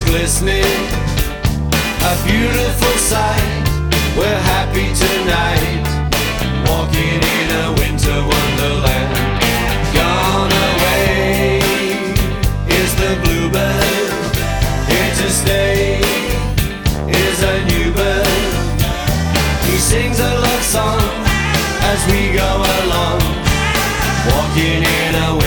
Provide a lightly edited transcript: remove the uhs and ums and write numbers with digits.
glistening, a beautiful sight. We're happy tonight, walking in a winter wonderland. Gone away is the bluebird, here to stay is a new bird. He sings a love song as we go along, walking in a